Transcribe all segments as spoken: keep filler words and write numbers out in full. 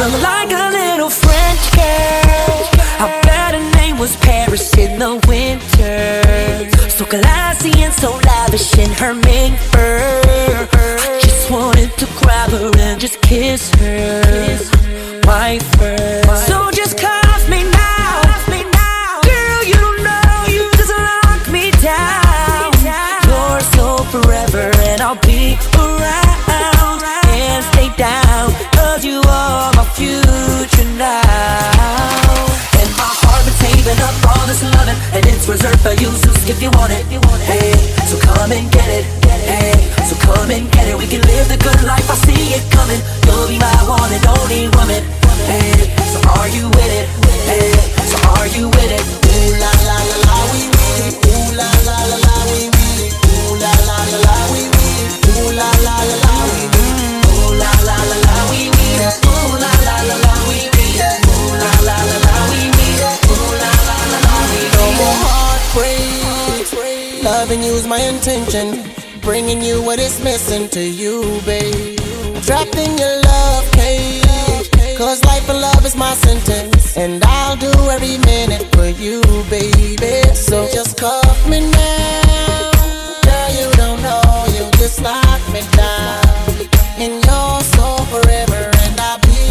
like a little French girl. I bet her name was Paris in the winter. So classy and so lavish in her mink fur. I just wanted to grab her and just kiss her, wife her. So just cuff me now, girl. You don't know, you just lock me down. You're so forever and I'll be around and stay down, 'cause you are my future now. And my heart been saving up all this loving, and it's reserved for you, so if you want it. Hey, so come and get it. Hey, so come and get it. We can live the good life, I see it coming. You'll be my one and only woman. Hey, so are you with it? Hey, so are you with it? Ooh la la la la, we with it. Ooh la la la la, we with it. Ooh la la la la, we with it. Ooh la la la la, we with it. Ooh la la la la, we with it. Ooh la la la la, we with it. Ooh la la la la, we with it. Ooh la la la la, we with it. No more heartbreak. Loving you's my intention. Bringing you what is missing to you, babe. Trapped in your love cage, 'cause life and love is my sentence, and I'll do every minute for you, baby. So just cuff me now. Girl, you don't know, you just lock me down. And you're so forever, and I'll be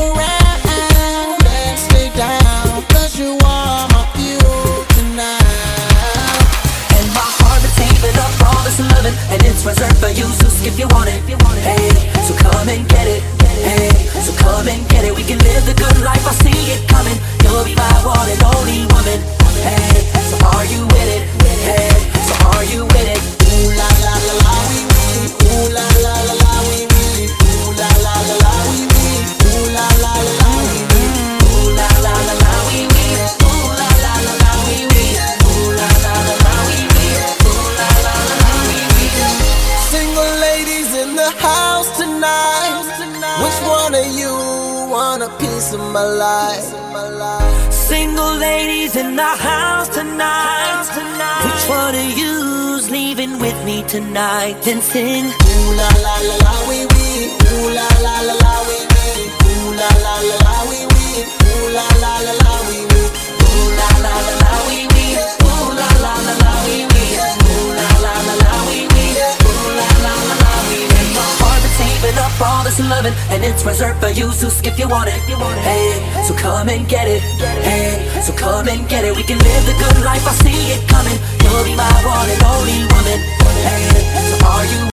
around and stay down, 'cause you are my future now. And my heart is saving up all this loving, and it's reserved for you, so if you want it. Hey, so come and get it. Hey, so come and get it. We can live the good life, I see it coming. You'll be my one and only woman. Hey, so are you with it? Hey, so are you with it? Ooh la la la la, we with it. Ooh la la la la, we with it. Ooh la la la la, we with it. Ooh la la la la, we with it. Ooh la la la la, we with it. Ooh la la la la, we with it. Ooh la la la la, we with it. Ooh la la la la, we with it. Single ladies in the house tonight. Which one of you want a piece of my life? Single ladies in the house tonight. Which one of you's leaving with me tonight? Then sing. Ooh la la la la, we we. Ooh la la la la, we we. Ooh la la la la, we we. Ooh la la la la, we we. Ooh la la la la, we we. Ooh la la la la, we we. Ooh la la la la, we we. Ooh la la la la, we we. And my heart is saving up all this loving, and it's reserved for you, so if you want it. Hey, so come and get it. Hey, so come and get it. We can live the good life, I see it coming. You'll be my one and only woman. Hey, so are you